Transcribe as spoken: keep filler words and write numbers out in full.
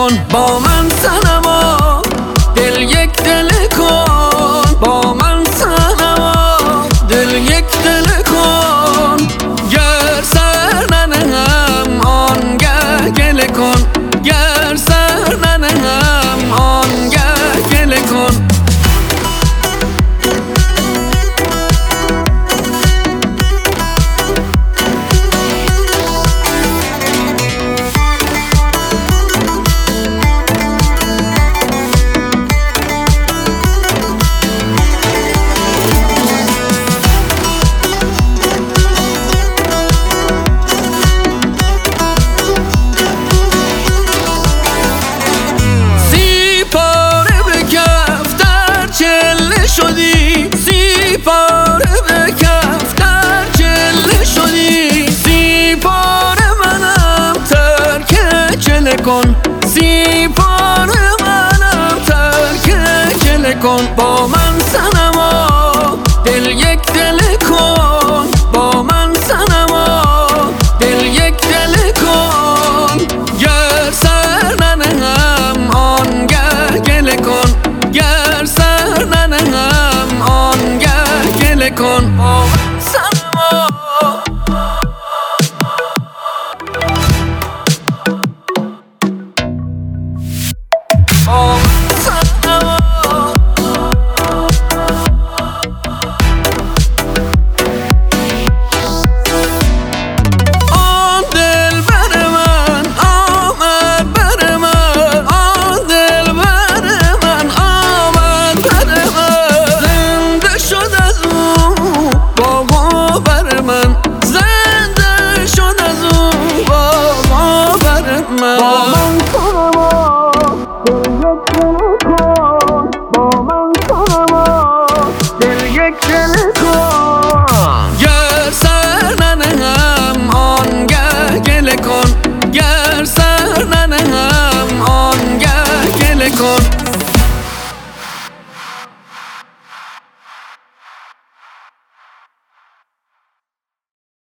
کن با من صنما، دل یک دل کن با من صنما، دل یک دل کن. گر سر ننهم آنگه گله کن، گر سر ننهم آنگه گله کن. شدی سی پاره به کف در چله شدی، سی پاره منم ترک چله کن، سی پاره منم ترک چله کن. با من صنما، دل یک دل